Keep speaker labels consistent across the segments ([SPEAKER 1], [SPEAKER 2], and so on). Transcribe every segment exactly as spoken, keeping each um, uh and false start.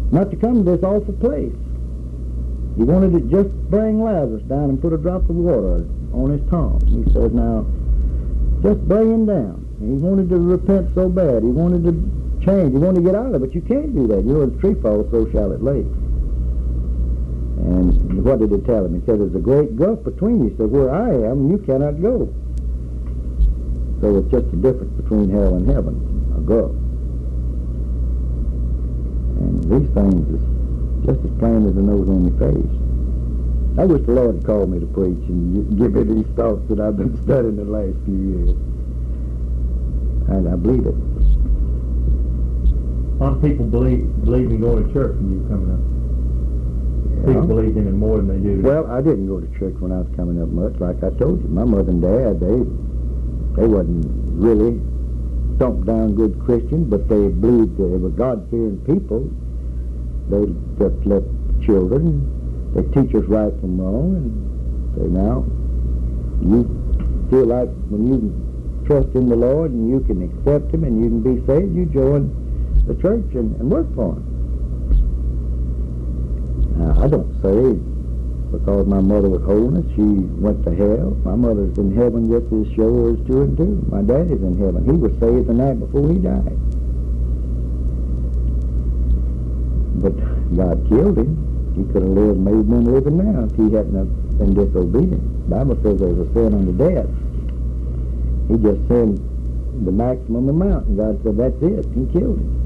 [SPEAKER 1] not to come to this awful place. He wanted to just bring Lazarus down and put a drop of water on his tongue. He says, now, just bring him down. And he wanted to repent so bad. He wanted to change. He wanted to get out of it, but you can't do that. You know, the tree falls, so shall it lay. And what did he tell him? He said, there's a great gulf between you. He said, where I am, you cannot go. So it's just the difference between hell and heaven, a gulf. And these things is just as plain as the nose on your face. I wish the Lord had called me to preach and give me these thoughts that I've been studying the last few years. And I believe it.
[SPEAKER 2] A lot of people believe believe in going to church when you were coming up.
[SPEAKER 1] Yeah.
[SPEAKER 2] People believe in it more than they do.
[SPEAKER 1] Well, I didn't go to church when I was coming up much. Like I told you, my mother and dad, they they wasn't really thumped down good Christians, but they believed they were God-fearing people. They just let children, they teach us right from wrong, and say, now, you feel like when you trust in the Lord and you can accept Him and you can be saved, you join the church and, and work for Him. Now, I don't say because my mother was holiness, she went to hell. My mother's in heaven just as sure as two and two. My daddy's in heaven. He was saved the night before he died. But God killed him. He could have lived, made men living now if he hadn't have been disobedient. The Bible says there's a sin unto death. He just sinned the maximum amount, and God said, that's it, and killed him.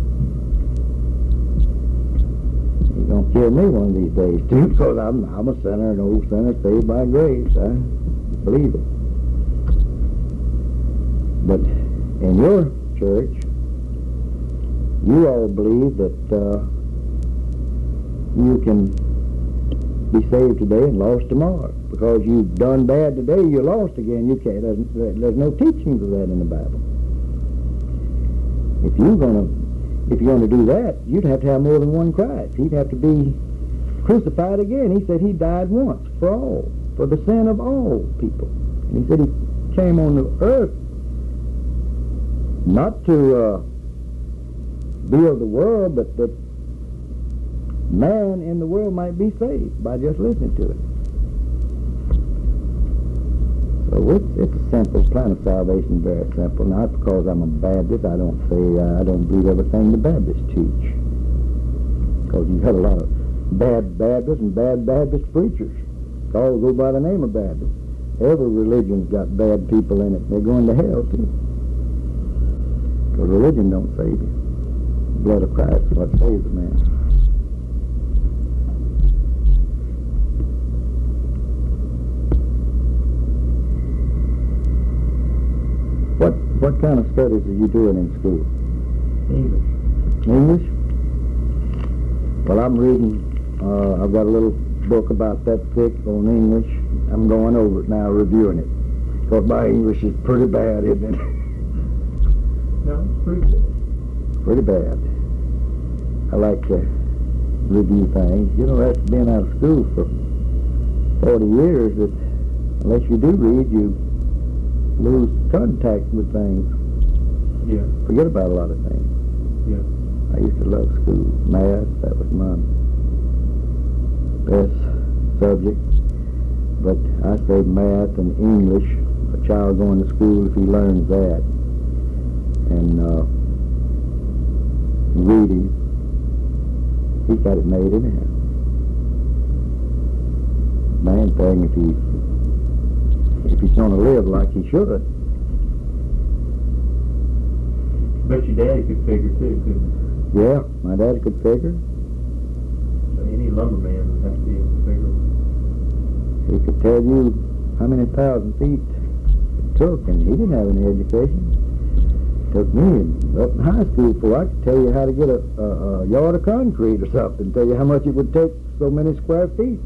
[SPEAKER 1] He's going to kill me one of these days, too, because I'm, I'm a sinner, an old sinner, saved by grace. I believe it. But in your church, you all believe that uh, you can be saved today and lost tomorrow. Because you've done bad today, you're lost again. You can't. There's, there's no teachings of that in the Bible. If you're gonna, if you're gonna do that, you'd have to have more than one Christ. He'd have to be crucified again. He said he died once for all, for the sin of all people. And he said he came on the earth not to uh, build the world, but that man in the world might be saved by just listening to it. So it's, it's a simple plan of salvation, very simple. Not because I'm a Baptist, I don't say uh, I don't believe everything the Baptists teach. Because you've got a lot of bad Baptists and bad Baptist preachers. All go by the name of Baptist. Every religion's got bad people in it. They're going to hell too. Because religion don't save you. The blood of Christ is what saves a man. What what kind of studies are you doing in school?
[SPEAKER 2] English.
[SPEAKER 1] English? Well, I'm reading, uh, I've got a little book about that thick on English. I'm going over it now, reviewing it. Because my English is pretty bad, isn't it?
[SPEAKER 2] No, it's pretty good.
[SPEAKER 1] Pretty bad. I like to review things. You know, that's been out of school for forty years, that unless you do read, you lose contact with things.
[SPEAKER 2] Yeah.
[SPEAKER 1] Forget about a lot of things.
[SPEAKER 2] Yeah.
[SPEAKER 1] I used to love school. Math, that was my best subject. But I say math and English, a child going to school, if he learns that, and uh, reading, he's got it made anyhow. Main thing, if he if he's going to live like he should.
[SPEAKER 2] Bet your daddy could figure too, couldn't he?
[SPEAKER 1] Yeah, my dad could figure.
[SPEAKER 2] So any lumberman would have to be able to figure.
[SPEAKER 1] He could tell you how many thousand feet it took, and he didn't have any education. It took me up in high school before I could tell you how to get a, a, a yard of concrete or something, tell you how much it would take so many square feet.